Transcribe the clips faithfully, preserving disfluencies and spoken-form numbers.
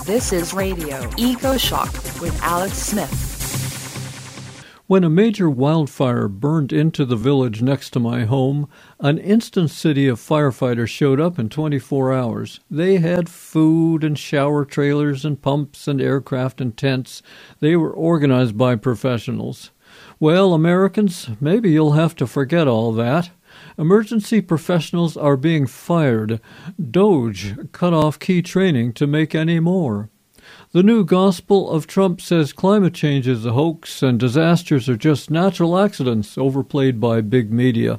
This is Radio Eco Shock with Alex Smith. When a major wildfire burned into the village next to my home, an instant city of firefighters showed up in twenty-four hours. They had food and shower trailers and pumps and aircraft and tents. They were organized by professionals. Well, Americans, maybe you'll have to forget all that. Emergency professionals are being fired. DOGE cut off key training to make any more. The new gospel of Trump says climate change is a hoax and disasters are just natural accidents overplayed by big media.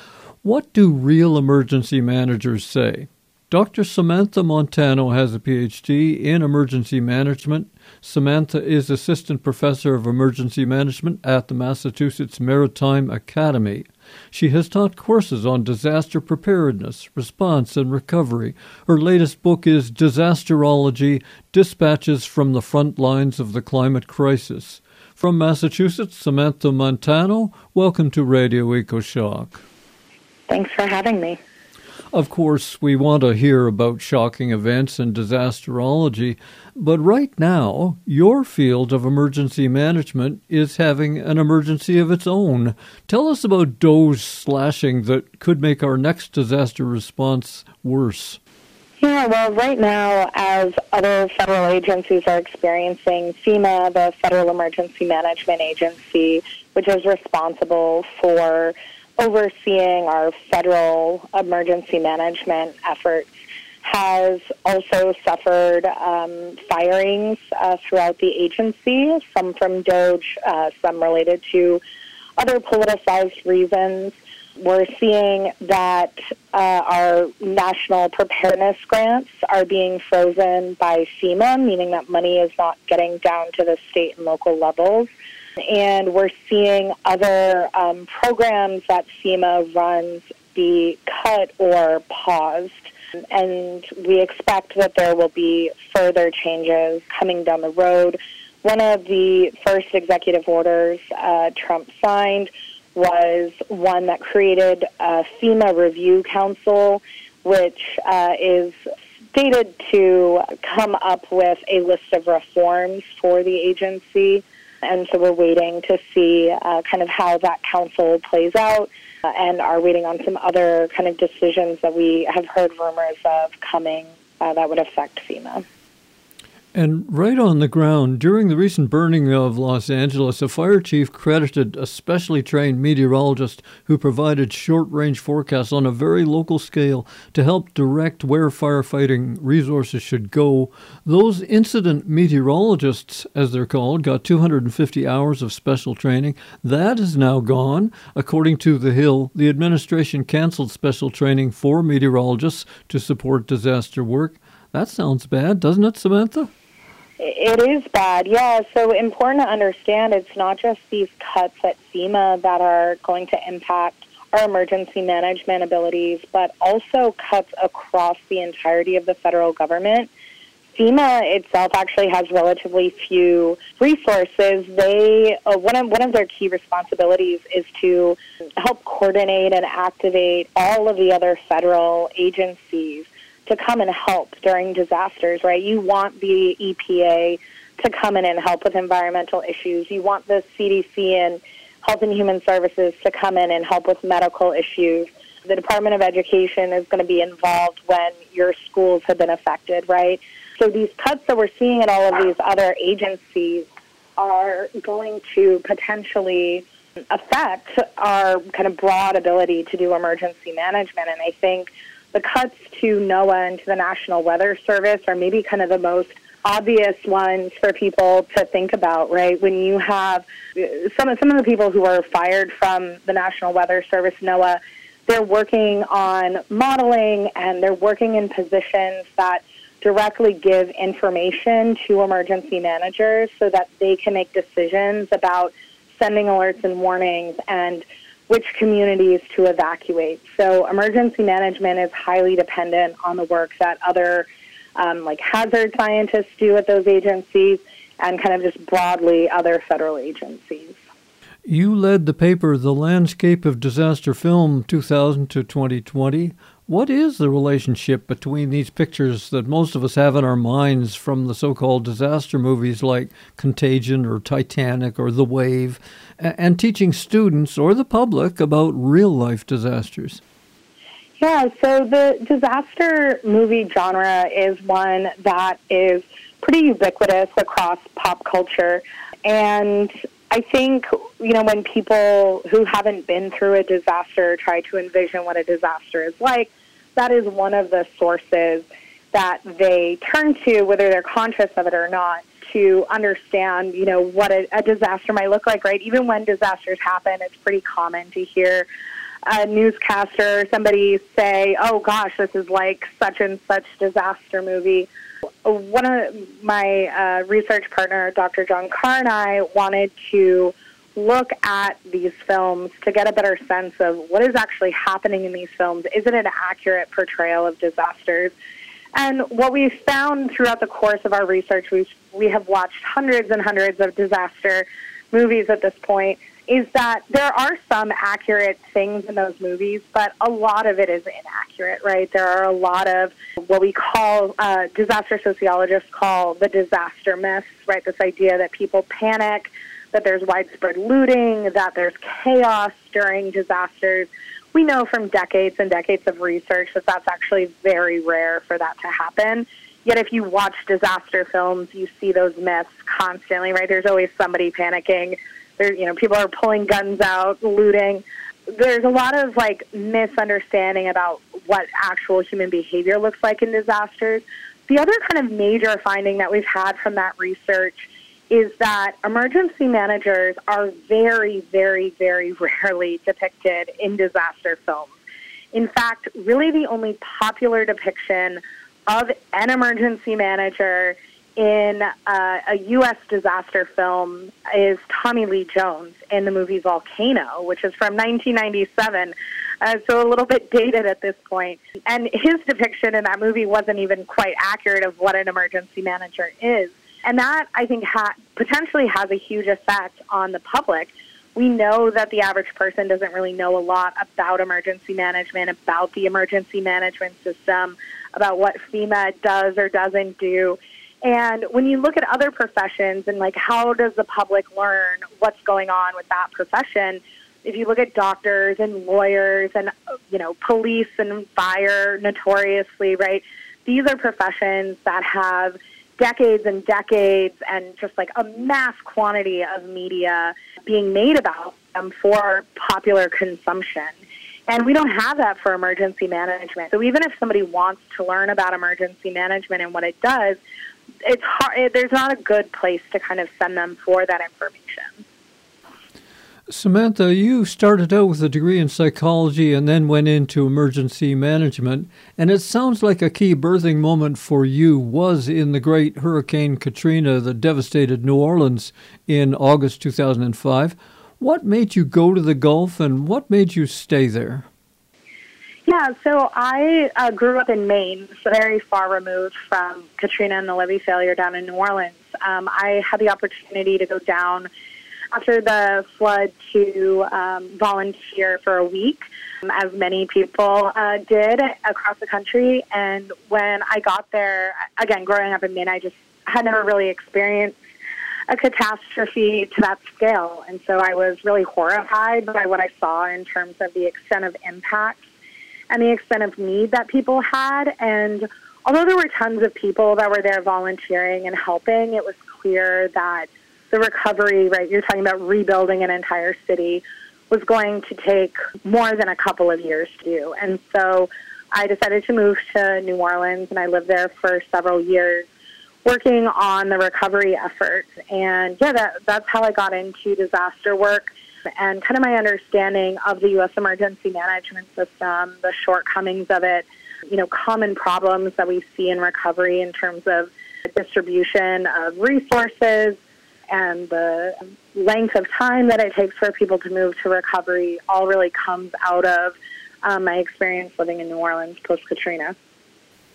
What do real emergency managers say? Doctor Samantha Montano has a P H D in emergency management. Samantha is assistant professor of emergency management at the Massachusetts Maritime Academy. She has taught courses on disaster preparedness, response, and recovery. Her latest book is Disasterology, Dispatches from the Front Lines of the Climate Crisis. From Massachusetts, Samantha Montano, welcome to Radio EcoShock. Thanks for having me. Of course, we want to hear about shocking events and disasterology, but right now, your field of emergency management is having an emergency of its own. Tell us about DOGE slashing that could make our next disaster response worse. Yeah, well, right now, as other federal agencies are experiencing, FEMA, the Federal Emergency Management Agency, which is responsible for overseeing our federal emergency management efforts, has also suffered um, firings uh, throughout the agency, some from DOGE, uh, some related to other politicized reasons. We're seeing that uh, our national preparedness grants are being frozen by FEMA, meaning that money is not getting down to the state and local levels. And we're seeing other um, programs that FEMA runs be cut or paused. And we expect that there will be further changes coming down the road. One of the first executive orders uh, Trump signed was one that created a FEMA Review Council, which uh, is stated to come up with a list of reforms for the agency. And so we're waiting to see uh, kind of how that council plays out uh, and are waiting on some other kind of decisions that we have heard rumors of coming uh, that would affect FEMA. And right on the ground, during the recent burning of Los Angeles, a fire chief credited a specially trained meteorologist who provided short-range forecasts on a very local scale to help direct where firefighting resources should go. Those incident meteorologists, as they're called, got two hundred fifty hours of special training. That is now gone. According to The Hill, the administration canceled special training for meteorologists to support disaster work. That sounds bad, doesn't it, Samantha? It is bad, yeah. So important to understand it's not just these cuts at FEMA that are going to impact our emergency management abilities, but also cuts across the entirety of the federal government. FEMA itself actually has relatively few resources. They uh, one of one of their key responsibilities is to help coordinate and activate all of the other federal agencies to come and help during disasters, right? You want the E P A to come in and help with environmental issues. You want the C D C and Health and Human Services to come in and help with medical issues. The Department of Education is going to be involved when your schools have been affected, right? So these cuts that we're seeing at all of these other agencies are going to potentially affect our kind of broad ability to do emergency management. And I think the cuts to NOAA and to the National Weather Service are maybe kind of the most obvious ones for people to think about, right? When you have some of, some of the people who are fired from the National Weather Service, NOAA, they're working on modeling and they're working in positions that directly give information to emergency managers so that they can make decisions about sending alerts and warnings and which communities to evacuate. So emergency management is highly dependent on the work that other um, like hazard scientists do at those agencies and kind of just broadly other federal agencies. You led the paper The Landscape of Disaster Film two thousand to twenty twenty. What is the relationship between these pictures that most of us have in our minds from the so-called disaster movies like Contagion or Titanic or The Wave, and teaching students or the public about real-life disasters? Yeah, so the disaster movie genre is one that is pretty ubiquitous across pop culture. And I think, you know, when people who haven't been through a disaster try to envision what a disaster is like, that is one of the sources that they turn to, whether they're conscious of it or not, to understand, you know, what a, a disaster might look like, right? Even when disasters happen, it's pretty common to hear a newscaster or somebody say, oh, gosh, this is like such and such disaster movie. One of my uh, research partner, Doctor John Carr, and I wanted to look at these films to get a better sense of what is actually happening in these films. Is it an accurate portrayal of disasters? And what we found throughout the course of our research, we we have watched hundreds and hundreds of disaster movies at this point, is that there are some accurate things in those movies, but a lot of it is inaccurate, right? There are a lot of what we call, uh, disaster sociologists call the disaster myths, right? This idea that people panic, that there's widespread looting, that there's chaos during disasters. We know from decades and decades of research that that's actually very rare for that to happen. Yet if you watch disaster films, you see those myths constantly, right? There's always somebody panicking. There, you know, people are pulling guns out, looting. There's a lot of, like, misunderstanding about what actual human behavior looks like in disasters. The other kind of major finding that we've had from that research is that emergency managers are very, very, very rarely depicted in disaster films. In fact, really the only popular depiction of an emergency manager in uh, a U S disaster film is Tommy Lee Jones in the movie Volcano, which is from nineteen ninety-seven, uh, so a little bit dated at this point. And his depiction in that movie wasn't even quite accurate of what an emergency manager is. And that, I think, ha- potentially has a huge effect on the public. We know that the average person doesn't really know a lot about emergency management, about the emergency management system, about what FEMA does or doesn't do. And when you look at other professions and, like, how does the public learn what's going on with that profession, if you look at doctors and lawyers and, you know, police and fire notoriously, right, these are professions that have decades and decades and just like a mass quantity of media being made about them for popular consumption. And we don't have that for emergency management. So even if somebody wants to learn about emergency management and what it does, it's hard, there's not a good place to kind of send them for that information. Samantha, you started out with a degree in psychology and then went into emergency management, and it sounds like a key birthing moment for you was in the great Hurricane Katrina that devastated New Orleans in August two thousand five. What made you go to the Gulf, and what made you stay there? Yeah, so I uh, grew up in Maine, so very far removed from Katrina and the levee failure down in New Orleans. Um, I had the opportunity to go down after the flood to um, volunteer for a week, um, as many people uh, did across the country. And when I got there, again, growing up in Maine, I just had never really experienced a catastrophe to that scale. And so I was really horrified by what I saw in terms of the extent of impact and the extent of need that people had. And although there were tons of people that were there volunteering and helping, it was clear that the recovery, right, you're talking about rebuilding an entire city, was going to take more than a couple of years to do. And so I decided to move to New Orleans, and I lived there for several years working on the recovery efforts. And yeah, that, that's how I got into disaster work and kind of my understanding of the U S emergency management system, the shortcomings of it, you know, common problems that we see in recovery in terms of distribution of resources, and the length of time that it takes for people to move to recovery all really comes out of um, my experience living in New Orleans post-Katrina.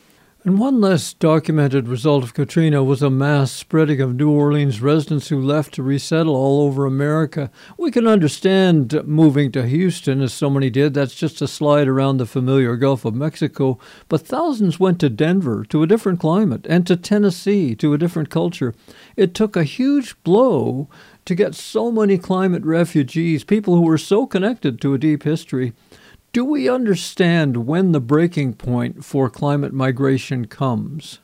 And one less documented result of Katrina was a mass spreading of New Orleans residents who left to resettle all over America. We can understand moving to Houston, as so many did. That's just a slide around the familiar Gulf of Mexico. But thousands went to Denver, to a different climate, and to Tennessee, to a different culture. It took a huge blow to get so many climate refugees, people who were so connected to a deep history. Do we understand when the breaking point for climate migration comes?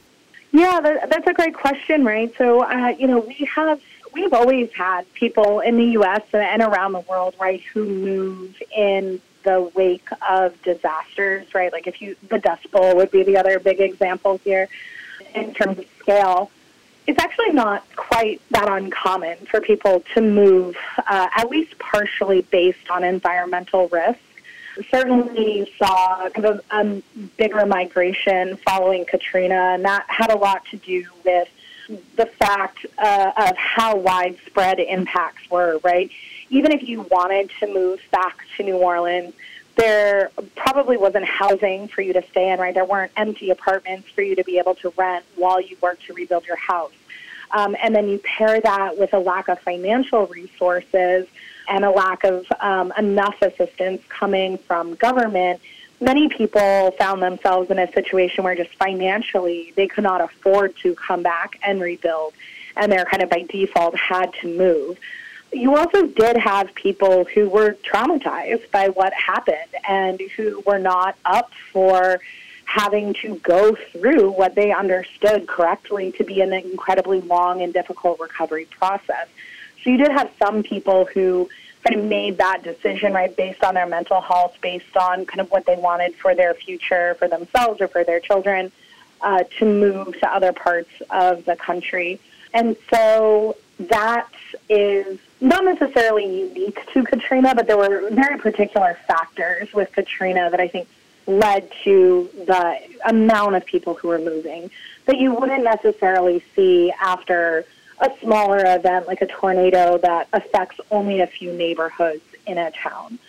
Yeah, that, that's a great question, right? So, uh, you know, we have, we've always had people in the U S and around the world, right, who move in the wake of disasters, right? Like if you, the Dust Bowl would be the other big example here in terms of scale. It's actually not quite that uncommon for people to move, uh, at least partially based on environmental risk. Certainly saw kind of a bigger migration following Katrina, and that had a lot to do with the fact uh, of how widespread impacts were, right? Even if you wanted to move back to New Orleans, there probably wasn't housing for you to stay in, right? There weren't empty apartments for you to be able to rent while you worked to rebuild your house. Um, and then you pair that with a lack of financial resources and a lack of um, enough assistance coming from government, many people found themselves in a situation where just financially they could not afford to come back and rebuild, and they're kind of by default had to move. You also did have people who were traumatized by what happened and who were not up for having to go through what they understood correctly to be an incredibly long and difficult recovery process. So you did have some people who kind of made that decision, right, based on their mental health, based on kind of what they wanted for their future, for themselves or for their children, uh, to move to other parts of the country. And so that is not necessarily unique to Katrina, but there were very particular factors with Katrina that I think led to the amount of people who were moving that you wouldn't necessarily see after a smaller event like a tornado that affects only a few neighborhoods in a town.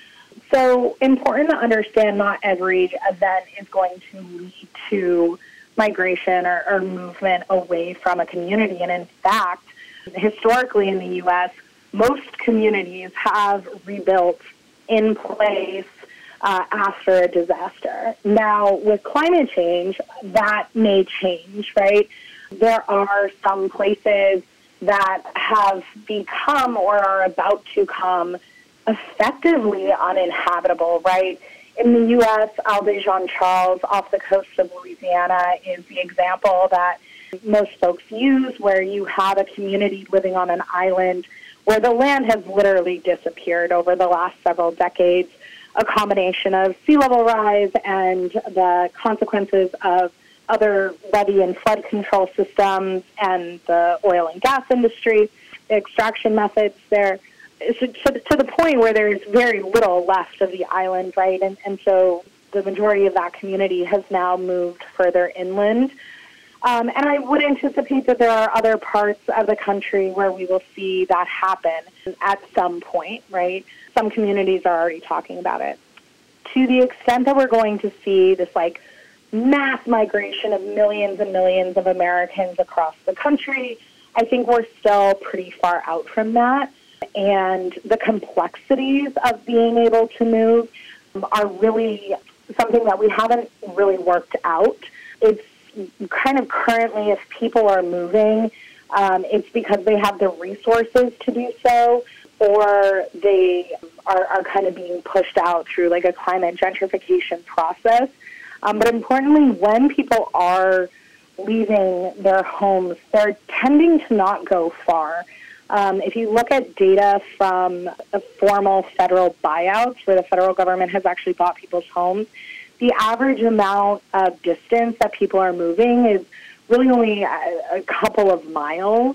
So important to understand not every event is going to lead to migration or, or movement away from a community. And in fact, historically in the U S, most communities have rebuilt in place uh, after a disaster. Now, with climate change, that may change, right? There are some places that have become or are about to come effectively uninhabitable, right? In the U S, Albay Jean Charles off the coast of Louisiana is the example that most folks use, where you have a community living on an island where the land has literally disappeared over the last several decades, a combination of sea level rise and the consequences of other levee and flood control systems and the oil and gas industry, extraction methods there, to, to the point where there's very little left of the island, right? And, and so the majority of that community has now moved further inland. Um, and I would anticipate that there are other parts of the country where we will see that happen at some point, right? Some communities are already talking about it. To the extent that we're going to see this, like, mass migration of millions and millions of Americans across the country, I think we're still pretty far out from that. And the complexities of being able to move are really something that we haven't really worked out. It's kind of currently, if people are moving, um, it's because they have the resources to do so, or they are, are kind of being pushed out through like a climate gentrification process. Um, but importantly, when people are leaving their homes, they're tending to not go far. Um, if you look at data from the formal federal buyouts, where the federal government has actually bought people's homes, the average amount of distance that people are moving is really only a, a couple of miles.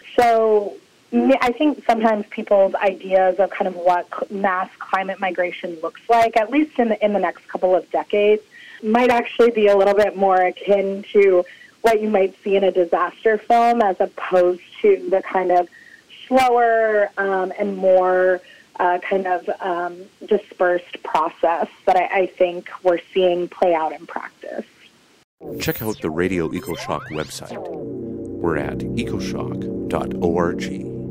So I think sometimes people's ideas of kind of what mass climate migration looks like, at least in the, in the next couple of decades, might actually be a little bit more akin to what you might see in a disaster film, as opposed to the kind of slower um, and more uh, kind of um, dispersed process that I, I think we're seeing play out in practice. Check out the Radio EcoShock website. We're at ecoshock dot org.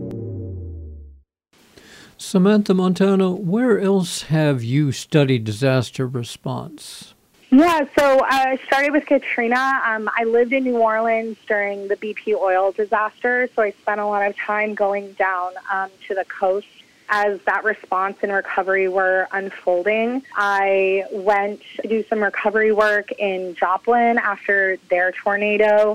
Samantha Montano, where else have you studied disaster response? Yeah, so I started with Katrina. Um, I lived in New Orleans during the B P oil disaster, so I spent a lot of time going down um, to the coast as that response and recovery were unfolding. I went to do some recovery work in Joplin after their tornado.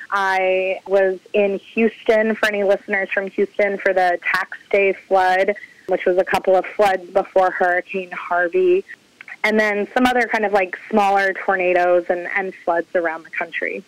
I was in Houston, for any listeners from Houston, for the tax day flood, which was a couple of floods before Hurricane Harvey, and then some other kind of like smaller tornadoes and, and floods around the country.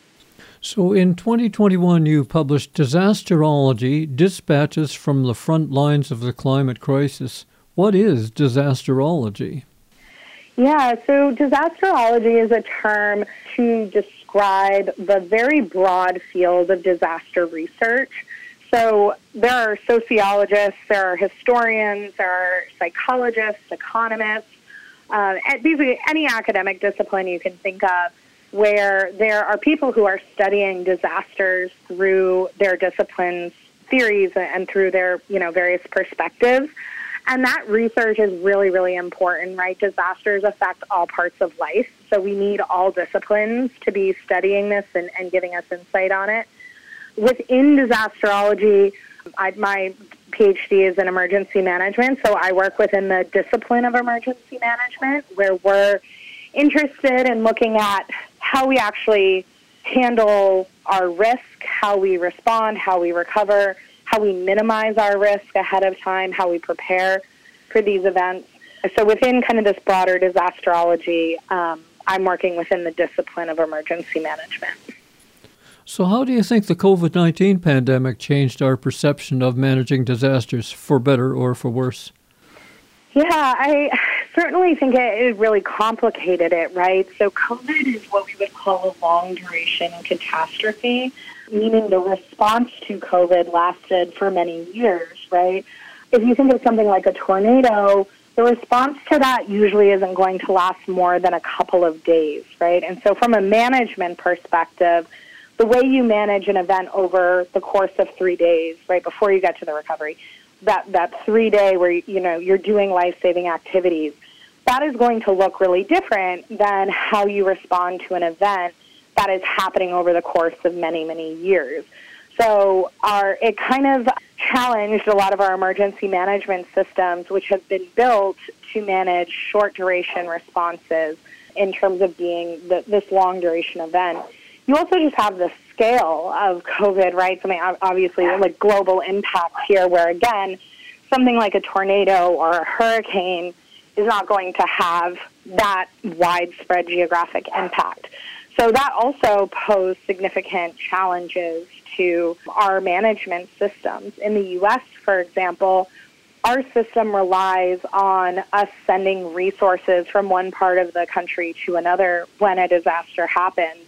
So in twenty twenty-one, you published Disasterology, Dispatches from the Front Lines of the Climate Crisis. What is disasterology? Yeah, so disasterology is a term to describe the very broad field of disaster research. So there are sociologists, there are historians, there are psychologists, economists, uh, basically any academic discipline you can think of, where there are people who are studying disasters through their discipline's theories and through their, you know, various perspectives. And that research is really, really important, right? Disasters affect all parts of life, so we need all disciplines to be studying this and, and giving us insight on it. Within disasterology, I, my PhD is in emergency management, so I work within the discipline of emergency management, where we're interested in looking at how we actually handle our risk, how we respond, how we recover, how we minimize our risk ahead of time, how we prepare for these events. So within kind of this broader disasterology, um, I'm working within the discipline of emergency management. So how do you think the covid nineteen pandemic changed our perception of managing disasters, for better or for worse? Yeah, I certainly think it, it really complicated it, right? So COVID is what we would call a long-duration catastrophe, meaning the response to COVID lasted for many years, right? If you think of something like a tornado, the response to that usually isn't going to last more than a couple of days, right? And so from a management perspective, the way you manage an event over the course of three days, right, before you get to the recovery, that, that three day where, you know, you're doing life-saving activities, that is going to look really different than how you respond to an event that is happening over the course of many, many years. So our, it kind of challenged a lot of our emergency management systems, which have been built to manage short-duration responses in terms of being the, this long-duration event. You also just have the scale of COVID, right? I mean, obviously, like global impact here, where, again, something like a tornado or a hurricane is not going to have that widespread geographic impact. So that also posed significant challenges to our management systems. In the U S, for example, our system relies on us sending resources from one part of the country to another when a disaster happens.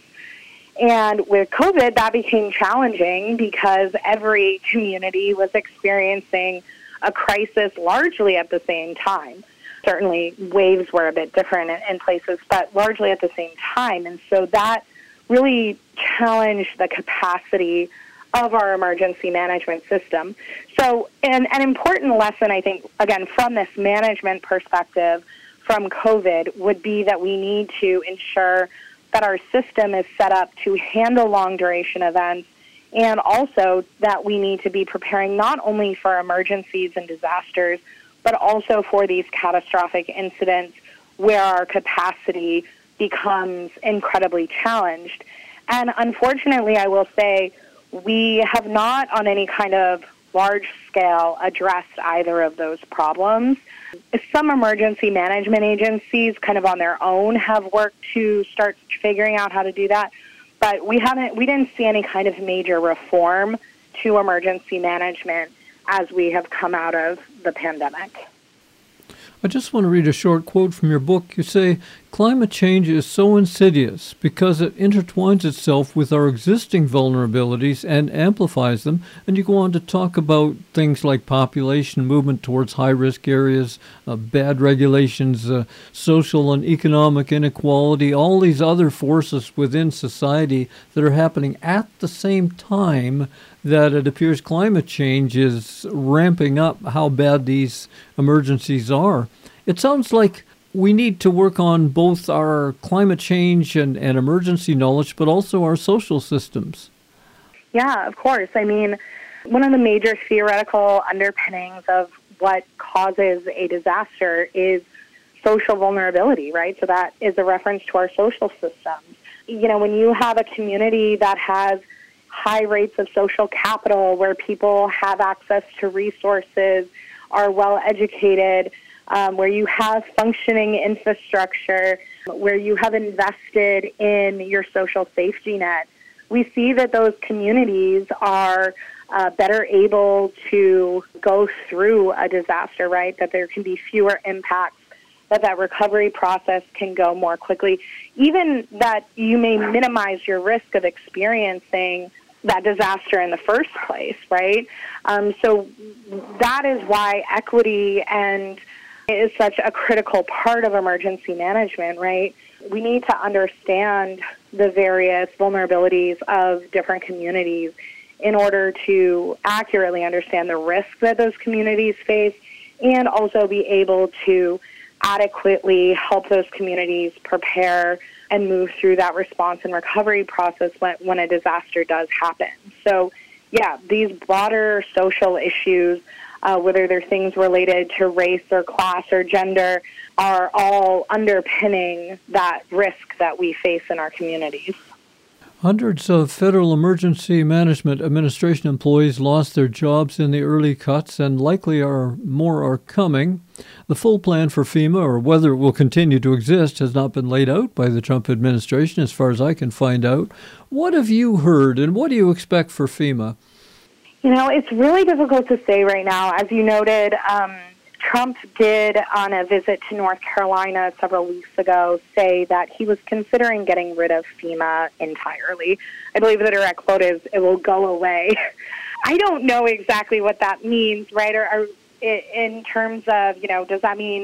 And with COVID, that became challenging because every community was experiencing a crisis largely at the same time. Certainly, waves were a bit different in, in places, but largely at the same time. And so that really challenged the capacity of our emergency management system. So an, an important lesson, I think, again, from this management perspective from COVID would be that we need to ensure that our system is set up to handle long-duration events, and also that we need to be preparing not only for emergencies and disasters, but also for these catastrophic incidents where our capacity becomes incredibly challenged. And unfortunately, I will say, we have not on any kind of large scale addressed either of those problems. Some emergency management agencies kind of on their own have worked to start figuring out how to do that, but we haven't, we didn't see any kind of major reform to emergency management as we have come out of the pandemic. I just want to read a short quote from your book. You say, Climate change is so insidious because it intertwines itself with our existing vulnerabilities and amplifies them. And you go on to talk about things like population movement towards high-risk areas, uh, bad regulations, uh, social and economic inequality, all these other forces within society that are happening at the same time that it appears climate change is ramping up how bad these emergencies are. It sounds like we need to work on both our climate change and, and emergency knowledge, but also our social systems. Yeah, of course. I mean, one of the major theoretical underpinnings of what causes a disaster is social vulnerability, right? So that is a reference to our social systems. You know, when you have a community that has high rates of social capital, where people have access to resources, are well educated, Um, where you have functioning infrastructure, where you have invested in your social safety net, we see that those communities are uh, better able to go through a disaster, right? That there can be fewer impacts, that that recovery process can go more quickly, even that you may minimize your risk of experiencing that disaster in the first place, right? Um, so that is why equity and is such a critical part of emergency management, right? We need to understand the various vulnerabilities of different communities in order to accurately understand the risks that those communities face and also be able to adequately help those communities prepare and move through that response and recovery process when, when a disaster does happen. So, yeah, these broader social issues, Uh, whether they're things related to race or class or gender, are all underpinning that risk that we face in our communities. Hundreds of Federal Emergency Management Administration employees lost their jobs in the early cuts, and likely are more are coming. The full plan for FEMA, or whether it will continue to exist, has not been laid out by the Trump administration, as far as I can find out. What have you heard, and what do you expect for FEMA? You know, it's really difficult to say right now. As you noted, um, Trump did, on a visit to North Carolina several weeks ago, say that he was considering getting rid of FEMA entirely. I believe the direct quote is, "It will go away." I don't know exactly what that means, right? Or, or in terms of, you know, does that mean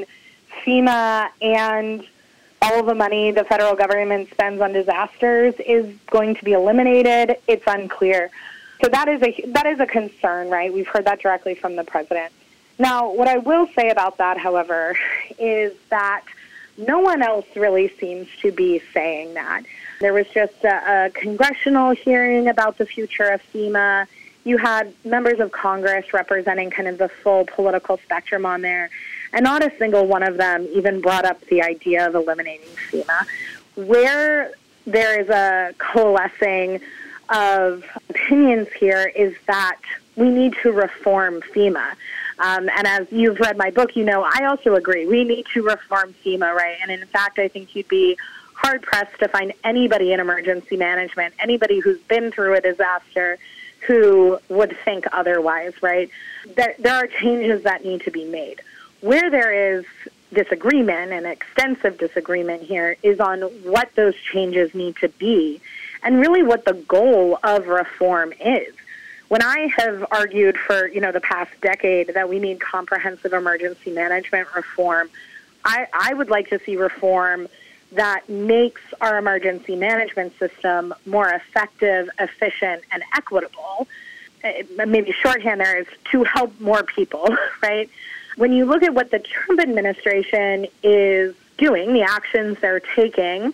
FEMA and all the money the federal government spends on disasters is going to be eliminated? It's unclear. So that is a that is a concern, right? We've heard that directly from the president. Now, what I will say about that, however, is that no one else really seems to be saying that. There was just a, a congressional hearing about the future of FEMA. You had members of Congress representing kind of the full political spectrum on there, and not a single one of them even brought up the idea of eliminating FEMA. Where there is a coalescing of opinions here is that we need to reform FEMA. Um, and as you've read my book, you know, I also agree. We need to reform FEMA, right? And in fact, I think you'd be hard-pressed to find anybody in emergency management, anybody who's been through a disaster, who would think otherwise, right? There, there are changes that need to be made. Where there is disagreement, and extensive disagreement here, is on what those changes need to be and really what the goal of reform is. When I have argued for, you know, the past decade that we need comprehensive emergency management reform, I, I would like to see reform that makes our emergency management system more effective, efficient, and equitable. Maybe shorthand there is to help more people, right? When you look at what the Trump administration is doing, the actions they're taking,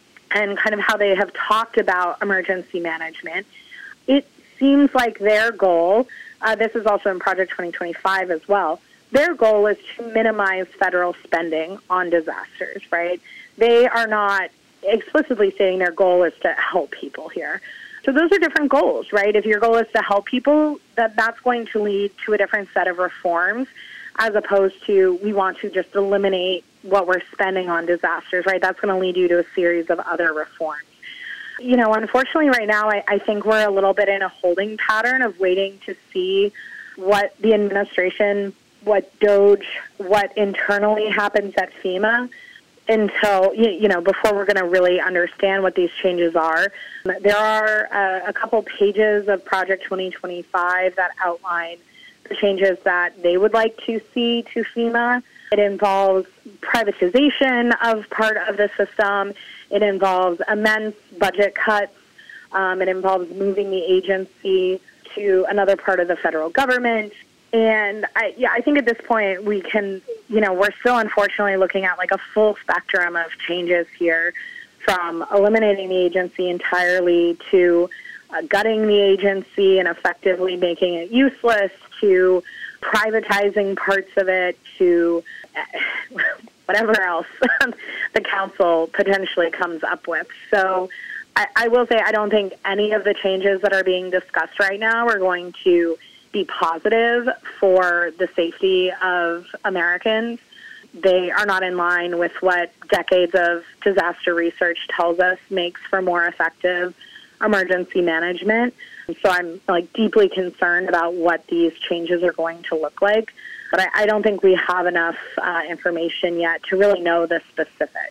and kind of how they have talked about emergency management, it seems like their goal, uh, this is also in Project twenty twenty-five as well, their goal is to minimize federal spending on disasters, right? They are not explicitly saying their goal is to help people here. So those are different goals, right? If your goal is to help people, that that's going to lead to a different set of reforms, as opposed to we want to just eliminate what we're spending on disasters, right? That's going to lead you to a series of other reforms. You know, unfortunately right now, I, I think we're a little bit in a holding pattern of waiting to see what the administration, what DOGE, what internally happens at FEMA. until, you you know, before we're going to really understand what these changes are. There are uh, a couple pages of Project twenty twenty-five that outline the changes that they would like to see to FEMA. It involves privatization of part of the system. It involves immense budget cuts. Um, it involves moving the agency to another part of the federal government. And I, yeah, I think at this point we can, you know, we're still unfortunately looking at like a full spectrum of changes here, from eliminating the agency entirely to uh, gutting the agency and effectively making it useless, to privatizing parts of it, to uh, whatever else the council potentially comes up with. So I, I will say I don't think any of the changes that are being discussed right now are going to be positive for the safety of Americans. They are not in line with what decades of disaster research tells us makes for more effective emergency management. So I'm like deeply concerned about what these changes are going to look like. But I, I don't think we have enough uh, information yet to really know the specifics.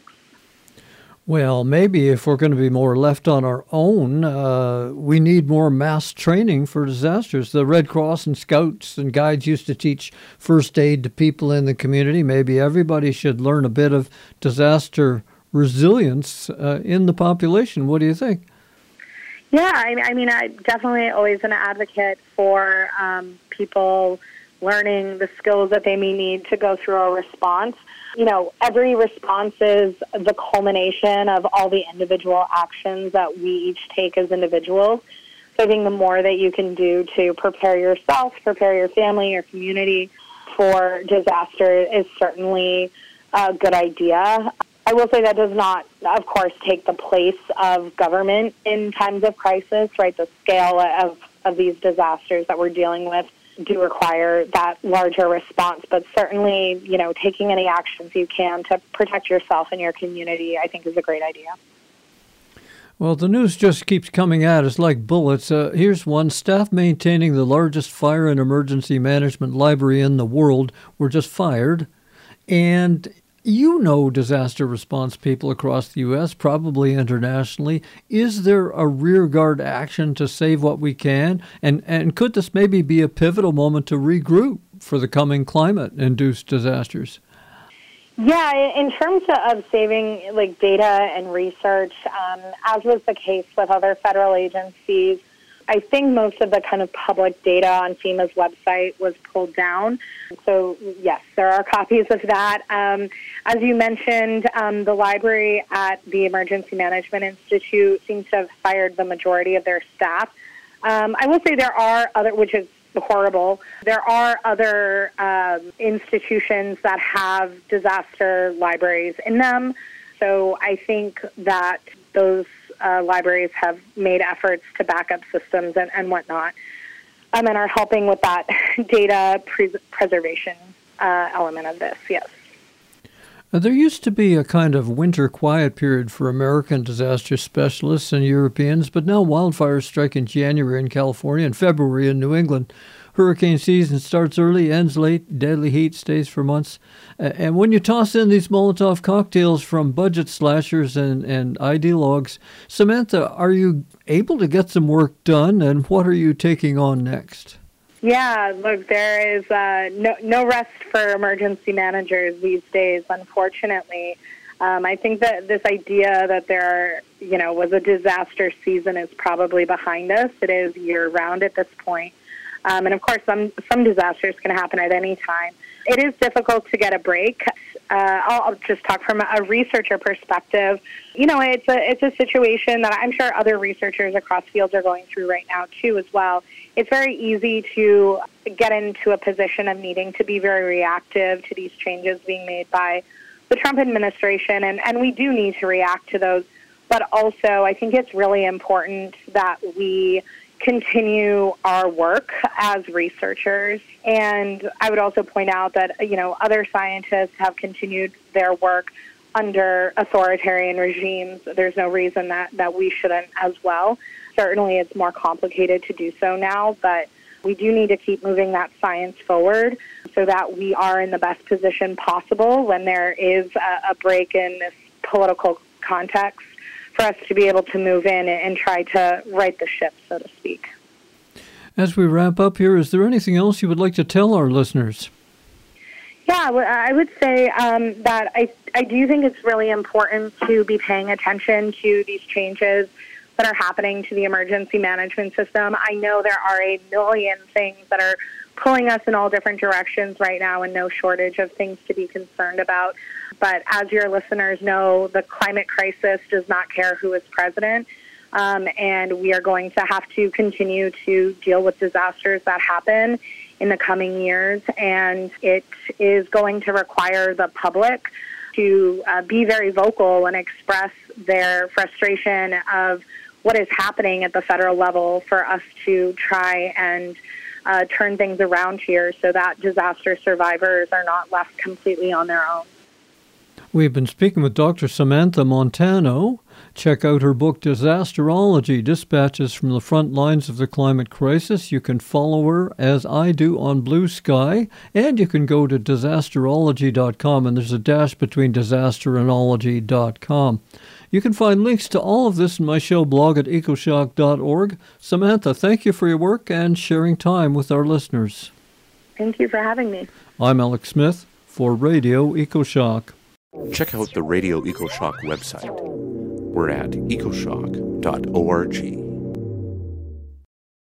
Well, maybe if we're going to be more left on our own, uh, we need more mass training for disasters. The Red Cross and Scouts and Guides used to teach first aid to people in the community. Maybe everybody should learn a bit of disaster resilience uh, in the population. What do you think? Yeah, I, I mean, I'm definitely always an advocate for um, people learning the skills that they may need to go through a response. You know, every response is the culmination of all the individual actions that we each take as individuals. So I think the more that you can do to prepare yourself, prepare your family, your community for disaster is certainly a good idea. I will say that does not, of course, take the place of government in times of crisis, right? The scale of, of these disasters that we're dealing with do require that larger response, but certainly, you know, taking any actions you can to protect yourself and your community, I think is a great idea. Well, the news just keeps coming at us like bullets. Uh, here's one. Staff maintaining the largest fire and emergency management library in the world were just fired. And you know disaster response people across the U S, probably internationally. Is there a rearguard action to save what we can? And and could this maybe be a pivotal moment to regroup for the coming climate-induced disasters? Yeah, in terms of saving like data and research, um, as was the case with other federal agencies, I think most of the kind of public data on FEMA's website was pulled down. So, yes, there are copies of that. Um, as you mentioned, um, the library at the Emergency Management Institute seems to have fired the majority of their staff. Um, I will say there are other, which is horrible, there are other um, institutions that have disaster libraries in them. So I think that those Uh, libraries have made efforts to back up systems and, and whatnot, um, and are helping with that data pre- preservation uh, element of this, yes. Uh, there used to be a kind of winter quiet period for American disaster specialists and Europeans, but now wildfires strike in January in California and February in New England. Hurricane season starts early, ends late, deadly heat stays for months. Uh, and when you toss in these Molotov cocktails from budget slashers and, and ideologues, Samantha, are you able to get some work done, and what are you taking on next? Yeah, look, there is uh, no, no rest for emergency managers these days, unfortunately. Um, I think that this idea that there, you know, was a disaster season is probably behind us. It is year-round at this point. Um, and, of course, some, some disasters can happen at any time. It is difficult to get a break. Uh, I'll, I'll just talk from a researcher perspective. You know, it's a, it's a situation that I'm sure other researchers across fields are going through right now, too, as well. It's very easy to get into a position of needing to be very reactive to these changes being made by the Trump administration, and, and we do need to react to those. But also, I think it's really important that we continue our work as researchers. And I would also point out that, you know, other scientists have continued their work under authoritarian regimes. There's no reason that, that we shouldn't as well. Certainly it's more complicated to do so now, but we do need to keep moving that science forward so that we are in the best position possible when there is a, a break in this political context for us to be able to move in and try to right the ship, so to speak. As we wrap up here, is there anything else you would like to tell our listeners? Yeah, I would say um, that I, I do think it's really important to be paying attention to these changes that are happening to the emergency management system. I know there are a million things that are pulling us in all different directions right now and no shortage of things to be concerned about. But as your listeners know, the climate crisis does not care who is president. Um, and we are going to have to continue to deal with disasters that happen in the coming years. And it is going to require the public to uh, be very vocal and express their frustration of what is happening at the federal level for us to try and uh, turn things around here so that disaster survivors are not left completely on their own. We've been speaking with Doctor Samantha Montano. Check out her book, Disasterology, Dispatches from the Front Lines of the Climate Crisis. You can follow her, as I do, on Blue Sky, and you can go to disasterology dot com, and there's a dash between disasterology dot com. You can find links to all of this in my show blog at ecoshock dot org. Samantha, thank you for your work and sharing time with our listeners. Thank you for having me. I'm Alex Smith for Radio EcoShock. Check out the Radio EcoShock website. We're at ecoshock dot org.